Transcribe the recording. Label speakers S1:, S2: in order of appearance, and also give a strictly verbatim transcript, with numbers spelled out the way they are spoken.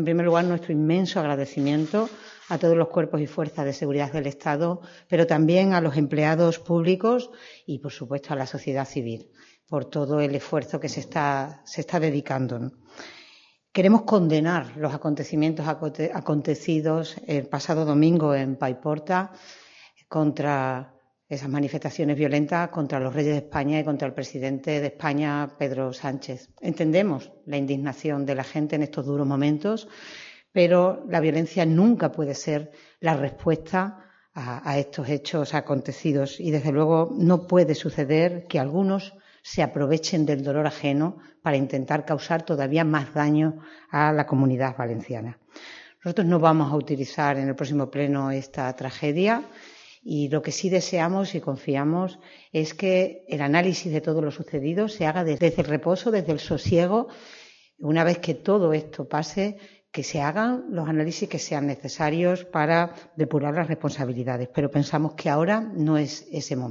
S1: en primer lugar, nuestro inmenso agradecimiento a todos los cuerpos y fuerzas de seguridad del Estado, pero también a los empleados públicos y, por supuesto, a la sociedad civil por todo el esfuerzo que se está, se está dedicando, ¿no? Queremos condenar los acontecimientos acontecidos el pasado domingo en Paiporta contra esas manifestaciones violentas contra los reyes de España y contra el presidente de España, Pedro Sánchez. Entendemos la indignación de la gente en estos duros momentos, pero la violencia nunca puede ser la respuesta a, a estos hechos acontecidos y, desde luego, no puede suceder que algunos se aprovechen del dolor ajeno para intentar causar todavía más daño a la comunidad valenciana. Nosotros no vamos a utilizar en el próximo pleno esta tragedia y lo que sí deseamos y confiamos es que el análisis de todo lo sucedido se haga desde el reposo, desde el sosiego. Una vez que todo esto pase, que se hagan los análisis que sean necesarios para depurar las responsabilidades. Pero pensamos que ahora no es ese momento.